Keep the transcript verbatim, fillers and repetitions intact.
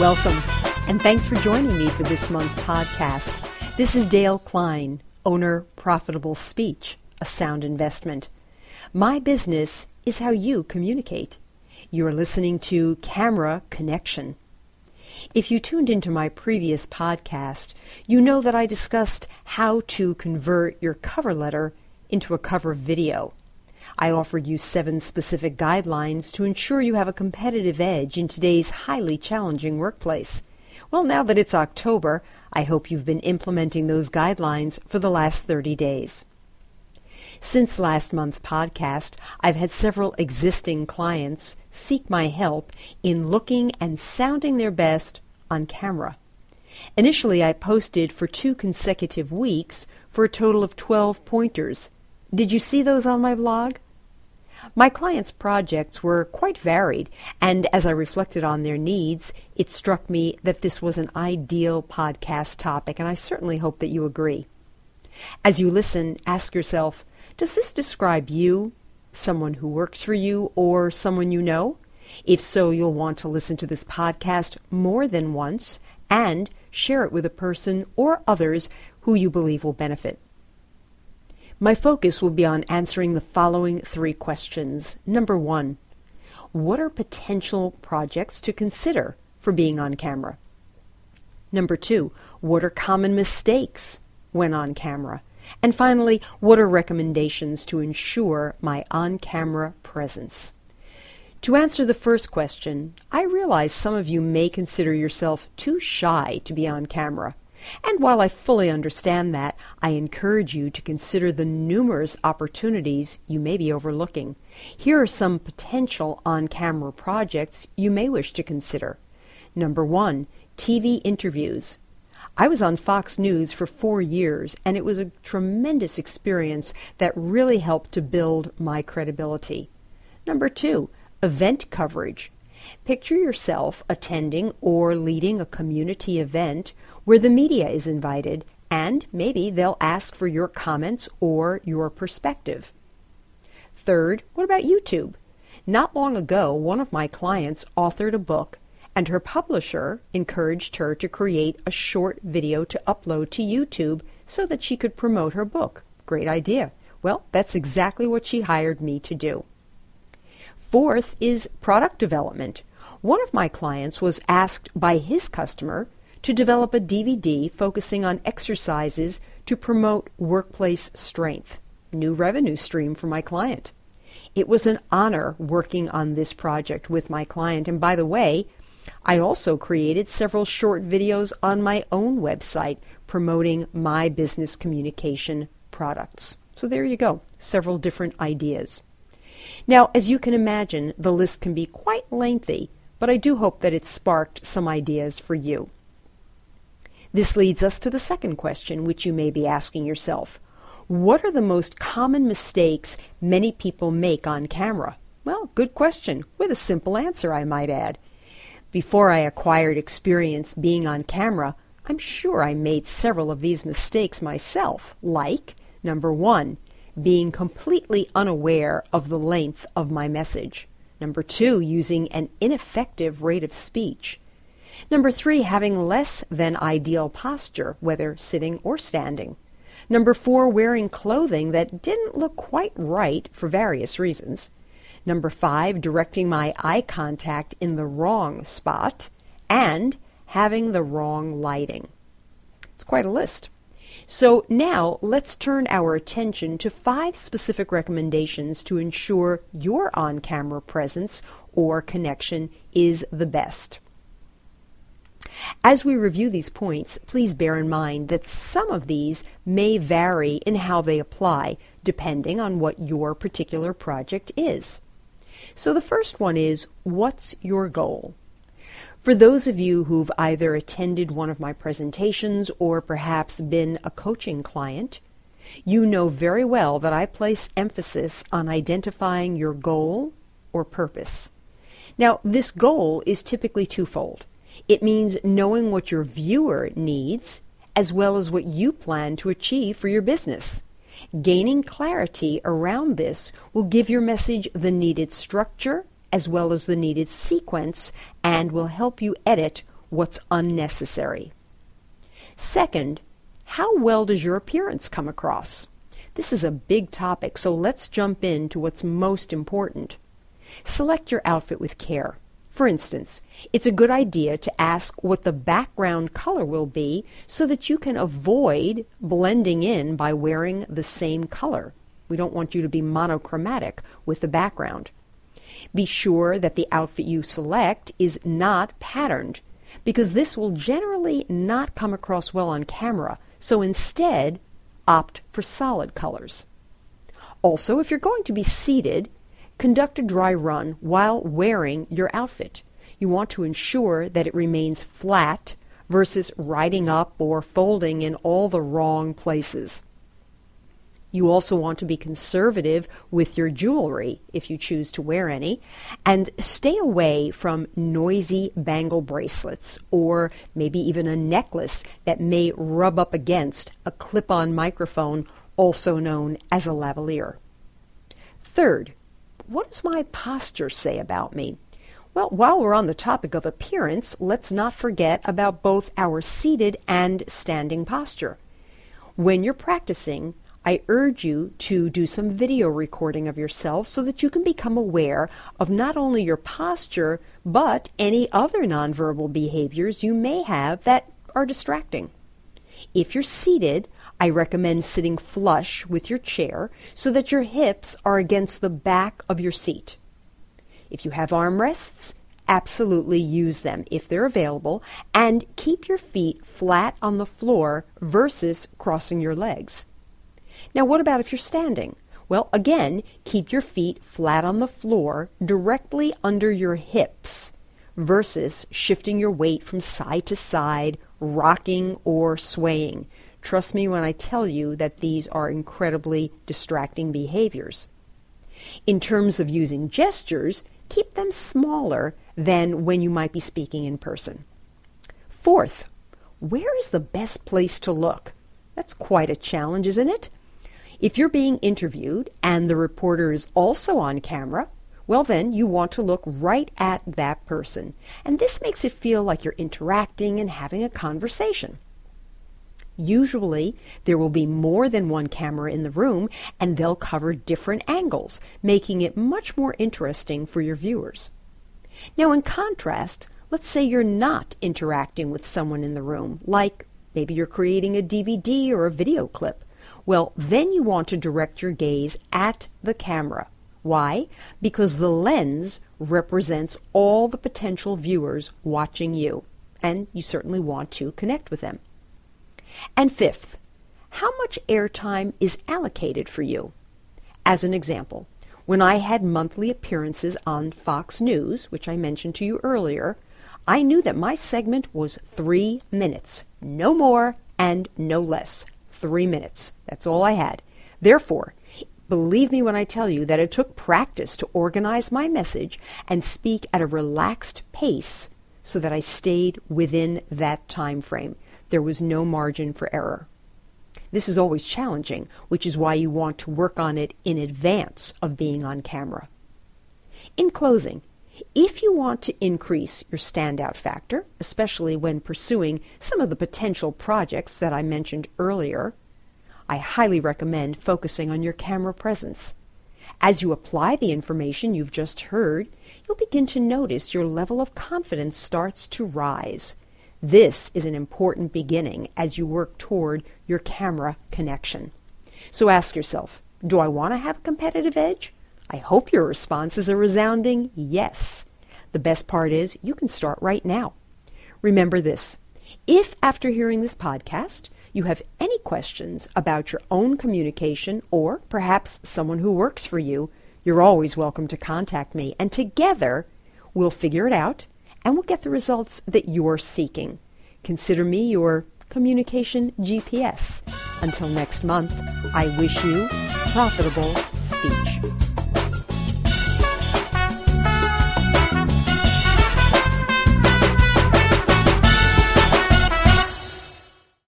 Welcome, and thanks for joining me for this month's podcast. This is Dale Klein, owner Profitable Speech, a sound investment. My business is how you communicate. You're listening to Camera Connection. If you tuned into my previous podcast, you know that I discussed how to convert your cover letter into a cover video. I offered you seven specific guidelines to ensure you have a competitive edge in today's highly challenging workplace. Well, now that it's October, I hope you've been implementing those guidelines for the last thirty days. Since last month's podcast, I've had several existing clients seek my help in looking and sounding their best on camera. Initially, I posted for two consecutive weeks for a total of twelve pointers. Did you see those on my blog? My clients' projects were quite varied, and as I reflected on their needs, it struck me that this was an ideal podcast topic, and I certainly hope that you agree. As you listen, ask yourself, does this describe you, someone who works for you, or someone you know? If so, you'll want to listen to this podcast more than once and share it with a person or others who you believe will benefit. My focus will be on answering the following three questions. Number one, what are potential projects to consider for being on camera? Number two, what are common mistakes when on camera? And finally, what are recommendations to ensure my on-camera presence? To answer the first question, I realize some of you may consider yourself too shy to be on camera. And while I fully understand that, I encourage you to consider the numerous opportunities you may be overlooking. Here are some potential on-camera projects you may wish to consider. Number one, T V interviews. I was on Fox News for four years, and it was a tremendous experience that really helped to build my credibility. Number two, event coverage. Picture yourself attending or leading a community event where the media is invited, and maybe they'll ask for your comments or your perspective. Third, what about YouTube? Not long ago, one of my clients authored a book, and her publisher encouraged her to create a short video to upload to YouTube so that she could promote her book. Great idea. Well, that's exactly what she hired me to do. Fourth is product development. One of my clients was asked by his customer to develop a D V D focusing on exercises to promote workplace strength. New revenue stream for my client. It was an honor working on this project with my client, and by the way, I also created several short videos on my own website promoting my business communication products. So there you go, several different ideas. Now, as you can imagine, the list can be quite lengthy, but I do hope that it sparked some ideas for you. This leads us to the second question, which you may be asking yourself. What are the most common mistakes many people make on camera? Well, good question, with a simple answer, I might add. Before I acquired experience being on camera, I'm sure I made several of these mistakes myself, like, number one, being completely unaware of the length of my message. Number two, using an ineffective rate of speech. Number three, having less than ideal posture, whether sitting or standing. Number four, wearing clothing that didn't look quite right for various reasons. Number five, directing my eye contact in the wrong spot. And having the wrong lighting. It's quite a list. So now let's turn our attention to five specific recommendations to ensure your on-camera presence or connection is the best. As we review these points, please bear in mind that some of these may vary in how they apply, depending on what your particular project is. So the first one is, what's your goal? For those of you who've either attended one of my presentations or perhaps been a coaching client, you know very well that I place emphasis on identifying your goal or purpose. Now, this goal is typically twofold. It means knowing what your viewer needs as well as what you plan to achieve for your business. Gaining clarity around this will give your message the needed structure as well as the needed sequence and will help you edit what's unnecessary. Second, how well does your appearance come across? This is a big topic, so let's jump into what's most important. Select your outfit with care. For instance, it's a good idea to ask what the background color will be so that you can avoid blending in by wearing the same color. We don't want you to be monochromatic with the background. Be sure that the outfit you select is not patterned, because this will generally not come across well on camera, so instead, opt for solid colors. Also, if you're going to be seated, conduct a dry run while wearing your outfit. You want to ensure that it remains flat versus riding up or folding in all the wrong places. You also want to be conservative with your jewelry, if you choose to wear any, and stay away from noisy bangle bracelets or maybe even a necklace that may rub up against a clip-on microphone, also known as a lavalier. Third, what does my posture say about me? Well, while we're on the topic of appearance, let's not forget about both our seated and standing posture. When you're practicing, I urge you to do some video recording of yourself so that you can become aware of not only your posture, but any other nonverbal behaviors you may have that are distracting. If you're seated, I recommend sitting flush with your chair so that your hips are against the back of your seat. If you have armrests, absolutely use them if they're available, and keep your feet flat on the floor versus crossing your legs. Now, what about if you're standing? Well, again, keep your feet flat on the floor directly under your hips versus shifting your weight from side to side, rocking or swaying. Trust me when I tell you that these are incredibly distracting behaviors. In terms of using gestures, keep them smaller than when you might be speaking in person. Fourth, where is the best place to look? That's quite a challenge, isn't it? If you're being interviewed and the reporter is also on camera, well then you want to look right at that person. And this makes it feel like you're interacting and having a conversation. Usually, there will be more than one camera in the room, and they'll cover different angles, making it much more interesting for your viewers. Now, in contrast, let's say you're not interacting with someone in the room, like maybe you're creating a D V D or a video clip. Well, then you want to direct your gaze at the camera. Why? Because the lens represents all the potential viewers watching you, and you certainly want to connect with them. And fifth, how much airtime is allocated for you? As an example, when I had monthly appearances on Fox News, which I mentioned to you earlier, I knew that my segment was three minutes, no more and no less. Three minutes. That's all I had. Therefore, believe me when I tell you that it took practice to organize my message and speak at a relaxed pace so that I stayed within that time frame. There was no margin for error. This is always challenging, which is why you want to work on it in advance of being on camera. In closing, if you want to increase your standout factor, especially when pursuing some of the potential projects that I mentioned earlier, I highly recommend focusing on your camera presence. As you apply the information you've just heard, you'll begin to notice your level of confidence starts to rise. This is an important beginning as you work toward your camera connection. So ask yourself, do I want to have a competitive edge? I hope your response is a resounding yes. The best part is you can start right now. Remember this, if after hearing this podcast you have any questions about your own communication or perhaps someone who works for you, you're always welcome to contact me, and together we'll figure it out and we'll get the results that you're seeking. Consider me your communication G P S. Until next month, I wish you profitable speech.